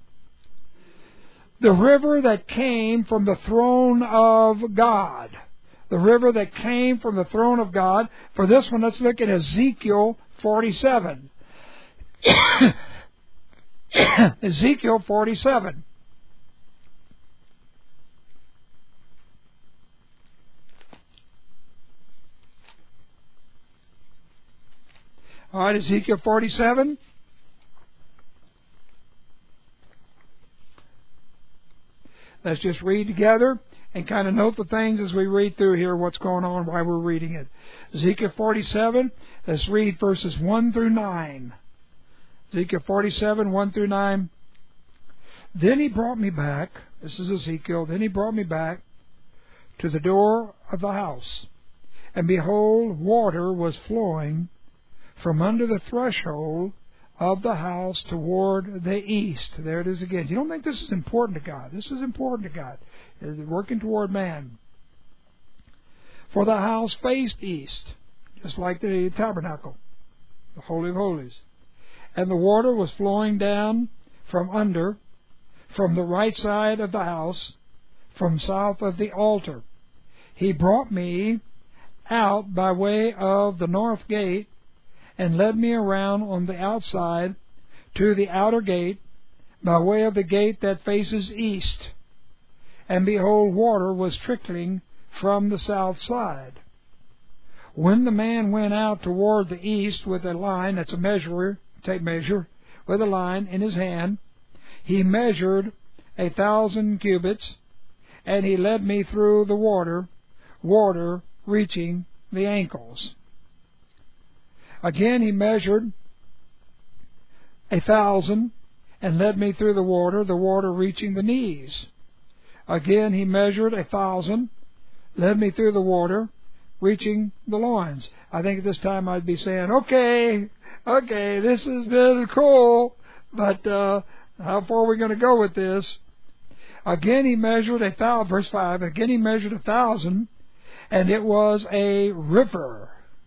[SPEAKER 1] The river that came from the throne of God. The river that came from the throne of God. For this one, let's look at Ezekiel forty-seven. Ezekiel forty-seven. All right, Ezekiel forty-seven. Let's just read together and kind of note the things as we read through here, what's going on, why we're reading it. Ezekiel forty-seven, let's read verses one through nine. Ezekiel forty-seven, one through nine. Then he brought me back, this is Ezekiel, then he brought me back to the door of the house, and behold, water was flowing from under the threshold of the house toward the east. There it is again. You don't think this is important to God. This is important to God. It's working toward man. For the house faced east, just like the tabernacle, the Holy of Holies. And the water was flowing down from under, from the right side of the house, from south of the altar. He brought me out by way of the north gate, and led me around on the outside to the outer gate, by way of the gate that faces east. And behold, water was trickling from the south side. When the man went out toward the east with a line, that's a measurer, tape measure, with a line in his hand, he measured a thousand cubits, and he led me through the water, water reaching the ankles. Again he measured a thousand and led me through the water, the water reaching the knees. Again he measured a thousand, led me through the water, reaching the loins. I think at this time I'd be saying, okay, okay, this has been cool, but uh, how far are we going to go with this? Again he measured a thousand, verse five, again he measured a thousand, and it was a river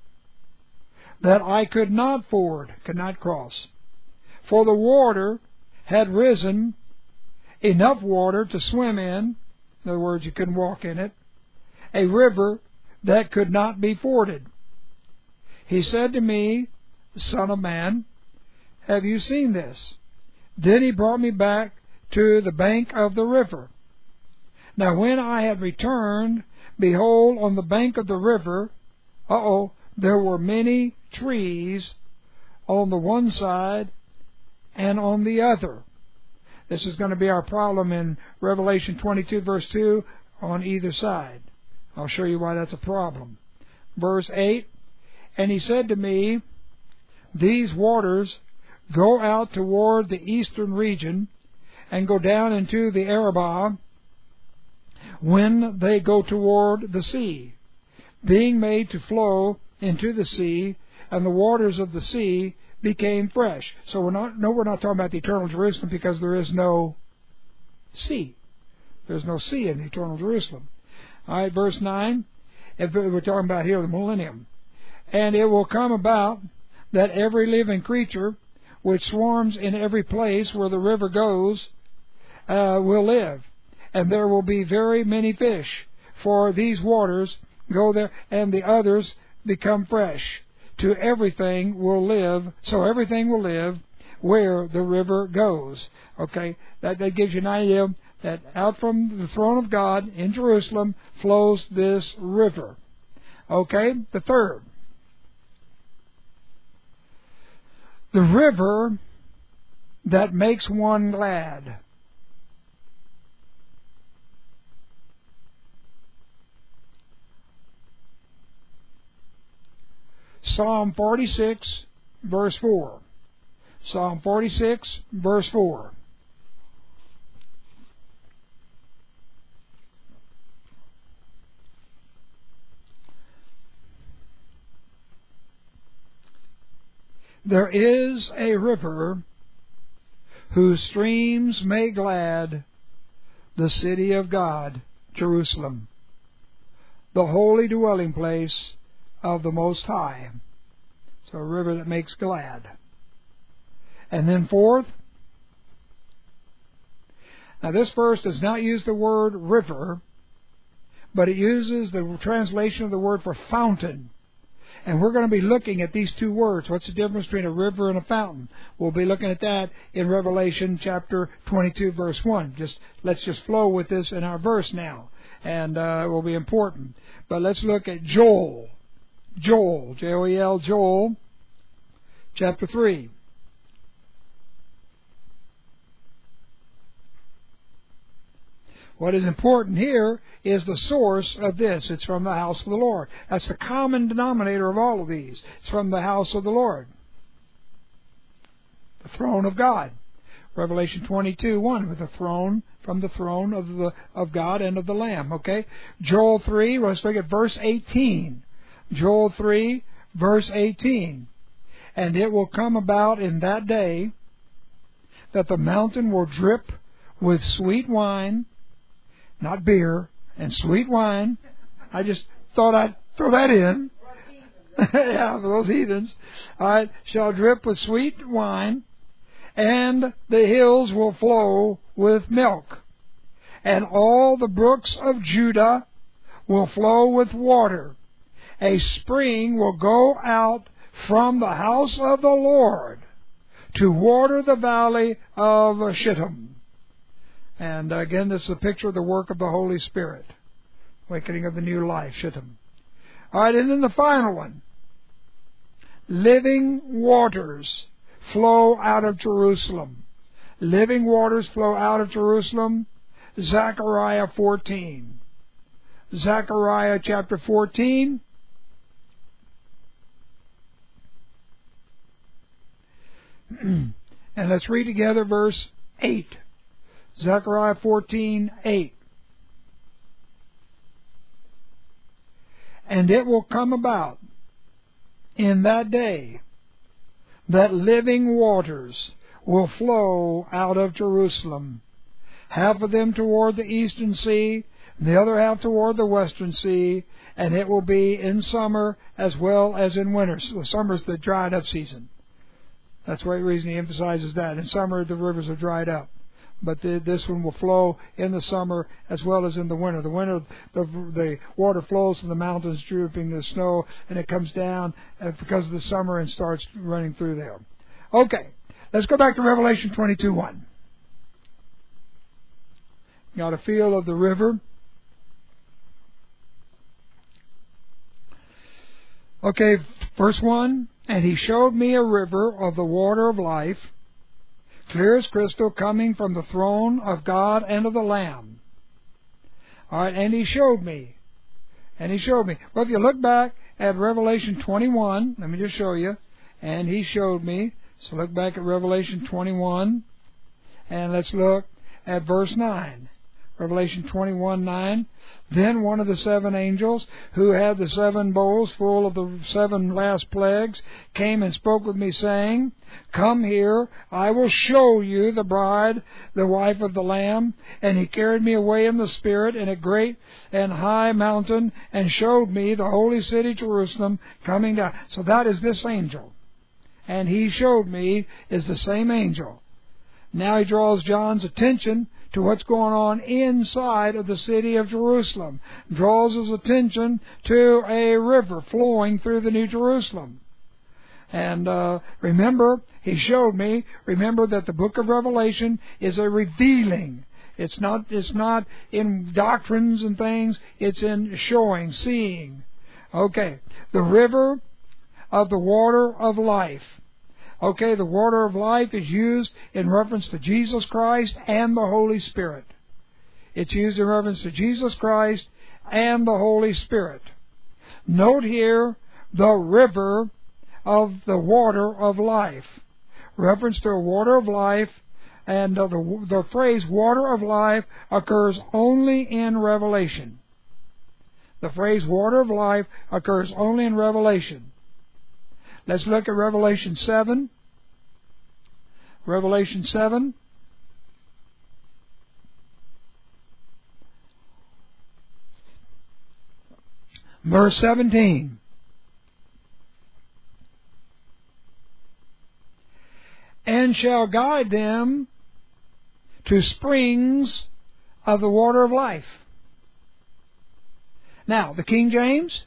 [SPEAKER 1] that I could not ford, could not cross. For the water had risen, enough water to swim in, in other words, you couldn't walk in it, a river that could not be forded. He said to me, Son of man, have you seen this? Then he brought me back to the bank of the river. Now when I had returned, behold, on the bank of the river, uh-oh, there were many trees on the one side and on the other. This is going to be our problem in Revelation twenty-two, verse two, on either side. I'll show you why that's a problem. Verse eight, and he said to me, these waters go out toward the eastern region and go down into the Arabah when they go toward the sea, being made to flow into the sea, and the waters of the sea became fresh. So we're not, no, we're not talking about the eternal Jerusalem, because there is no sea. There's no sea in the eternal Jerusalem. All right, verse nine, if we're talking about here the millennium. And it will come about that every living creature which swarms in every place where the river goes uh, will live. And there will be very many fish, for these waters go there, and the others become fresh. To everything will live, so everything will live where the river goes. Okay, that, that gives you an idea that out from the throne of God in Jerusalem flows this river. Okay, the third. The river that makes one glad. Psalm forty-six, verse four. Psalm forty-six, verse four. There is a river whose streams make glad the city of God, Jerusalem, the holy dwelling place of the Most High. So a river that makes glad. And then fourth, now this verse does not use the word river, but it uses the translation of the word for fountain. And we're going to be looking at these two words. What's the difference between a river and a fountain? We'll be looking at that in Revelation chapter twenty-two, verse one. Just let's just flow with this in our verse now, and uh, it will be important. But let's look at Joel. Joel, J O E L, Joel, chapter three. What is important here is the source of this. It's from the house of the Lord. That's the common denominator of all of these. It's from the house of the Lord. The throne of God. Revelation twenty-two, one, with the throne, from the throne of the of God and of the Lamb. Okay? Joel three, let's look at verse eighteen. Joel three, verse eighteen. And it will come about in that day that the mountain will drip with sweet wine, not beer, and sweet wine. I just thought I'd throw that in. Yeah, for those heathens. All right, shall drip with sweet wine, and the hills will flow with milk. And all the brooks of Judah will flow with water. A spring will go out from the house of the Lord to water the valley of Shittim. And again, this is a picture of the work of the Holy Spirit. Awakening of the new life, Shittim. All right, and then the final one. Living waters flow out of Jerusalem. Living waters flow out of Jerusalem. Zechariah fourteen. Zechariah chapter fourteen. And let's read together verse eight. Zechariah fourteen, eight. And it will come about in that day that living waters will flow out of Jerusalem, half of them toward the eastern sea, and the other half toward the western sea, and it will be in summer as well as in winter. So summer's the dried up season. That's the reason he emphasizes that. In summer, the rivers are dried up. But the, this one will flow in the summer as well as in the winter. The winter, the, the water flows from the mountains, drooping the snow, and it comes down because of the summer and starts running through there. Okay, let's go back to Revelation twenty-two, one. Got a feel of the river. Okay, verse one. And he showed me a river of the water of life, clear as crystal, coming from the throne of God and of the Lamb. All right, and He showed me. And He showed me. Well, if you look back at Revelation twenty-one, let me just show you. And He showed me. So look back at Revelation twenty-one, and let's look at verse nine. Revelation twenty-one nine. Then one of the seven angels, who had the seven bowls full of the seven last plagues, came and spoke with me, saying, Come here, I will show you the bride, the wife of the Lamb. And he carried me away in the Spirit in a great and high mountain, and showed me the holy city Jerusalem coming down. So that is this angel. And he showed me is the same angel. Now he draws John's attention to what's going on inside of the city of Jerusalem. Draws his attention to a river flowing through the New Jerusalem. And uh, remember, he showed me, remember that the book of Revelation is a revealing. It's not, it's not in doctrines and things, it's in showing, seeing. Okay, the river of the water of life. Okay, the water of life is used in reference to Jesus Christ and the Holy Spirit. It's used in reference to Jesus Christ and the Holy Spirit. Note here the river of the water of life. Reference to a water of life, and uh, the, the phrase water of life occurs only in Revelation. The phrase water of life occurs only in Revelation. Let's look at Revelation seven. Revelation seven. Verse seventeen. And shall guide them to springs of the water of life. Now, the King James,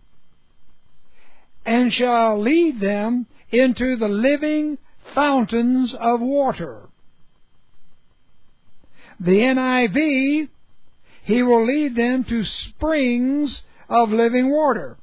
[SPEAKER 1] and shall lead them into the living fountains of water. The N I V, he will lead them to springs of living water.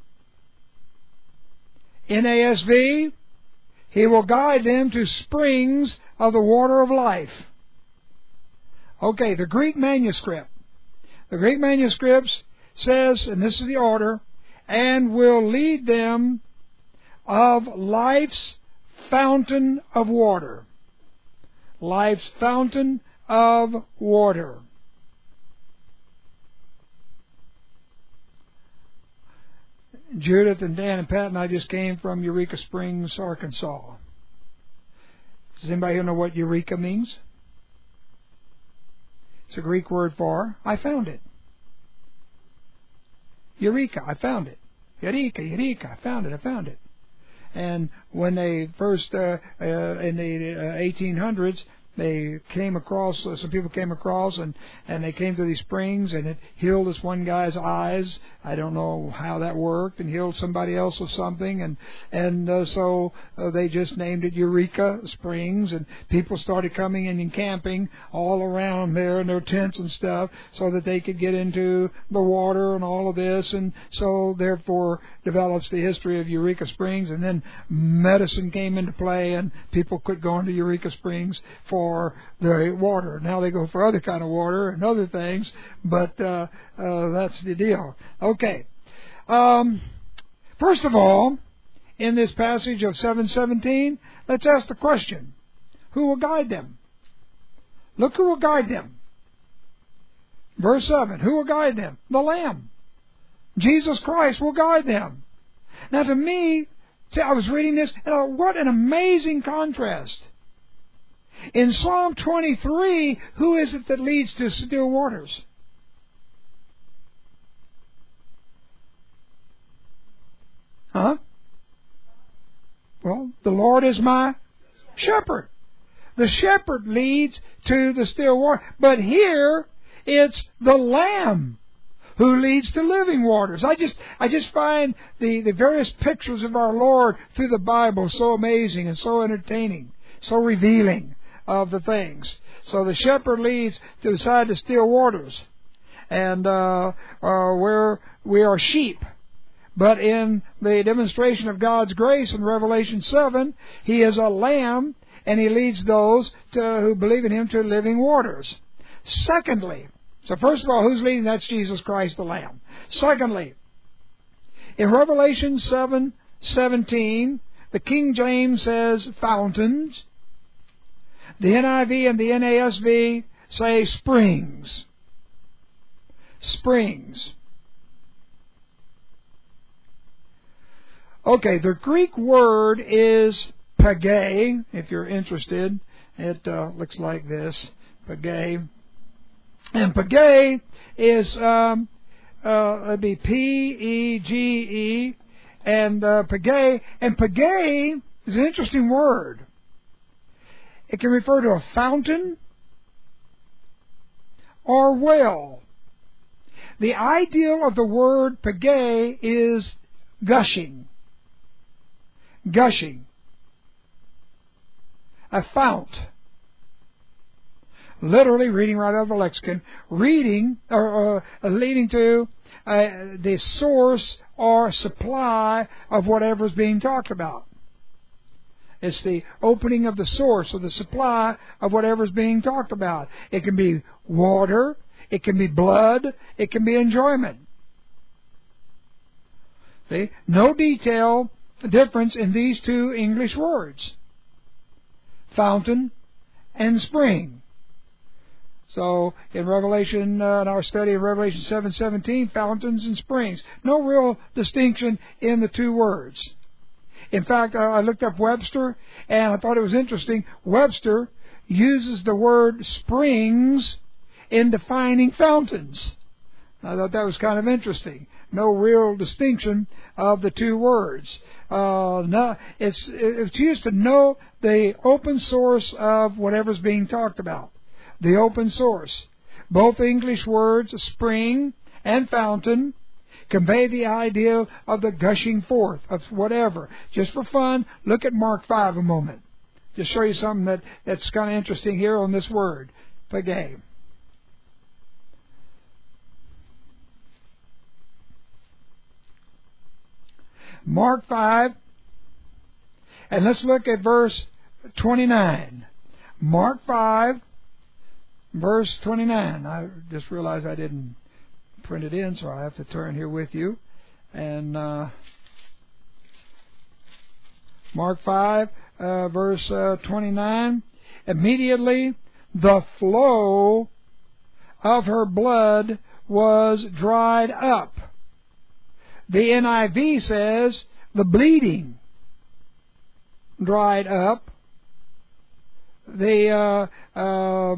[SPEAKER 1] N A S V, he will guide them to springs of the water of life. Okay, the Greek manuscript. The Greek manuscripts says, and this is the order, and will lead them of life's fountain of water. Life's fountain of water. Judith and Dan and Pat and I just came from Eureka Springs, Arkansas. Does anybody here know what Eureka means? It's a Greek word for, I found it. Eureka, I found it. Eureka, Eureka, I found it, I found it. And when they first, uh, uh, in the uh, eighteen hundreds, they came across, uh, some people came across, and, and they came to these springs, and it healed this one guy's eyes. I don't know how that worked, and healed somebody else of something, and and uh, so uh, they just named it Eureka Springs, and people started coming in and camping all around there in their tents and stuff, so that they could get into the water and all of this, and so therefore develops the history of Eureka Springs, and then medicine came into play, and people quit going to Eureka Springs for For the water. Now they go for other kind of water and other things, but uh, uh, that's the deal. Okay. Um, first of all, in this passage of seven seventeen, let's ask the question: who will guide them? Look who will guide them. Verse seven: who will guide them? The Lamb. Jesus Christ will guide them. Now, to me, see, I was reading this, and uh, what an amazing contrast. In Psalm twenty-three, who is it that leads to still waters? Huh? Well, the Lord is my shepherd. The shepherd leads to the still water. But here, it's the Lamb who leads to living waters. I just I just find the, the various pictures of our Lord through the Bible so amazing and so entertaining, so revealing of the things. So the shepherd leads to the side of still waters, and uh, uh, where we are sheep. But in the demonstration of God's grace in Revelation seven, He is a lamb, and He leads those to, who believe in Him to living waters. Secondly, so first of all, who's leading? That's Jesus Christ the Lamb. Secondly, in Revelation seven seventeen, the King James says fountains. The N I V and the N A S V say springs. Springs. Okay, the Greek word is page, if you're interested. It uh, looks like this, page. And page is, um, uh, it'd be P E G E, and uh, page. And page is an interesting word. It can refer to a fountain or well. The ideal of the word page is gushing. Gushing. A fount. Literally, reading right out of the lexicon, reading or uh, leading to uh, the source or supply of whatever is being talked about. It's the opening of the source or the supply of whatever is being talked about. It can be water, it can be blood, it can be enjoyment. See? No detail difference in these two English words. Fountain and spring. So in Revelation, uh, in our study of Revelation seven seventeen, fountains and springs. No real distinction in the two words. In fact, uh, I looked up Webster, and I thought it was interesting. Webster uses the word springs in defining fountains. I thought that was kind of interesting. No real distinction of the two words. Uh, no, it's, it's used to know the open source of whatever's being talked about. The open source. Both English words, spring and fountain, convey the idea of the gushing forth of whatever. Just for fun, look at Mark five a moment. Just show you something that, that's kind of interesting here on this word, page. Mark five, and let's look at verse twenty-nine. Mark five, verse twenty-nine. I just realized I didn't print it in, so I have to turn here with you. And uh, Mark five, uh, verse uh, twenty-nine. Immediately the flow of her blood was dried up. The N I V says the bleeding dried up. The uh, uh,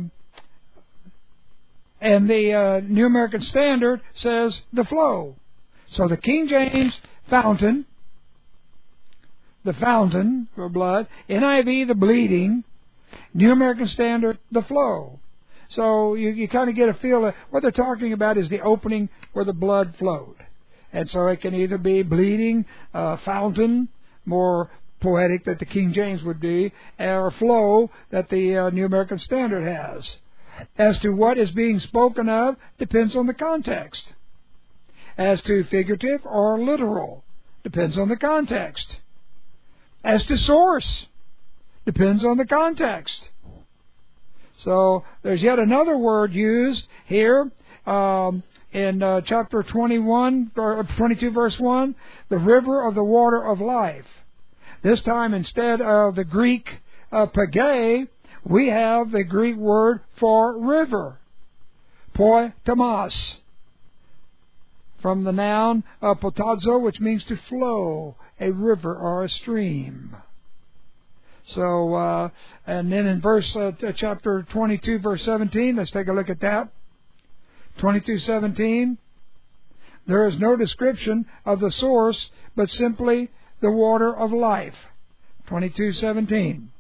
[SPEAKER 1] and the uh, New American Standard says the flow. So the King James fountain, the fountain for blood. N I V the bleeding. New American Standard the flow. So you, you kind of get a feel of what they're talking about is the opening where the blood flowed. And so it can either be bleeding, uh, fountain, more poetic that the King James would be, or flow that the uh, New American Standard has. As to what is being spoken of depends on the context. As to figurative or literal depends on the context. As to source depends on the context. So there's yet another word used here. Um, In uh, chapter twenty-one, or twenty-two, verse one, the river of the water of life. This time, instead of the Greek uh, page, we have the Greek word for river, poitomos, from the noun uh, potazo, which means to flow, a river or a stream. So, uh, and then in verse uh, chapter twenty-two, verse seventeen, let's take a look at that. twenty-two seventeen, there is no description of the source, but simply the water of life. twenty-two seventeen.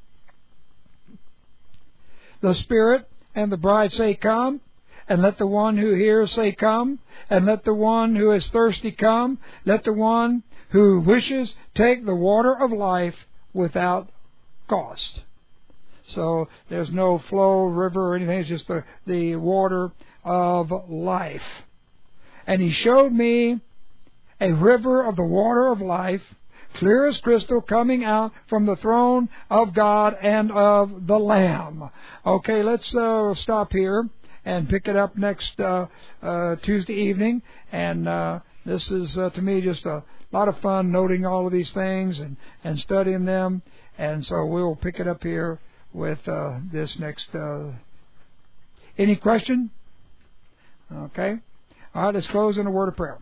[SPEAKER 1] The Spirit and the bride say, come, and let the one who hears say, come, and let the one who is thirsty come, let the one who wishes take the water of life without cost. So there's no flow, river, or anything, it's just the, the water of life. And he showed me a river of the water of life, clear as crystal, coming out from the throne of God and of the Lamb. Okay, let's uh, stop here and pick it up next uh, uh, Tuesday evening. And uh, this is, uh, to me, just a lot of fun noting all of these things and, and studying them. And so we'll pick it up here with uh, this next. Uh, any question? Okay. All right, let's close in a word of prayer.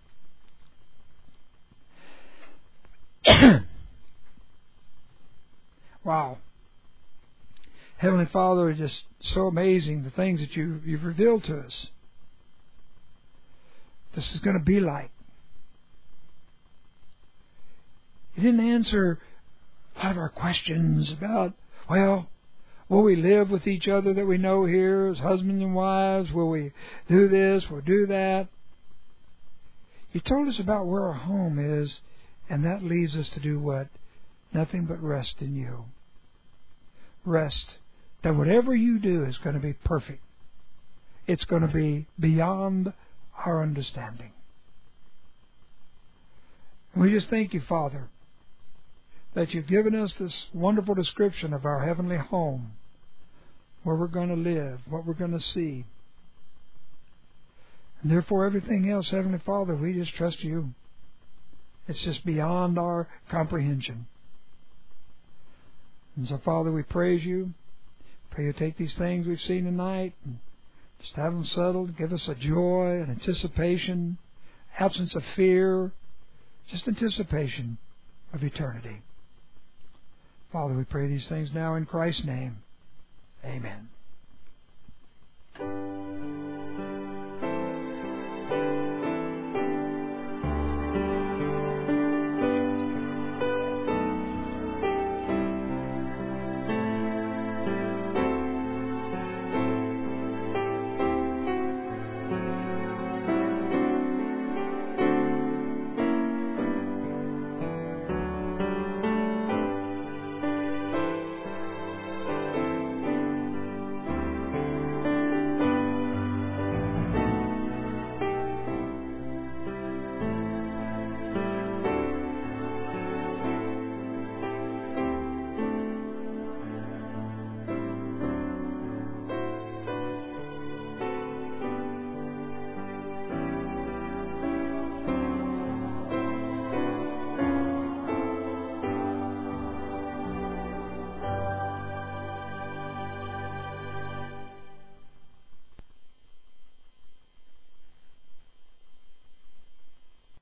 [SPEAKER 1] Wow. Heavenly Father, it's just so amazing the things that you, you've revealed to us. This is going to be like. You didn't answer a lot of our questions about, well, will we live with each other that we know here as husbands and wives? Will we do this? Will we do that? You told us about where our home is, and that leads us to do what? Nothing but rest in you. Rest that whatever you do is going to be perfect. It's going to be beyond our understanding. And we just thank you, Father, that you've given us this wonderful description of our heavenly home, where we're going to live, what we're going to see. And therefore, everything else, Heavenly Father, we just trust you. It's just beyond our comprehension. And so, Father, we praise you. Pray you take these things we've seen tonight and just have them settled. Give us a joy, an anticipation, absence of fear, just anticipation of eternity. Father, we pray these things now in Christ's name. Amen.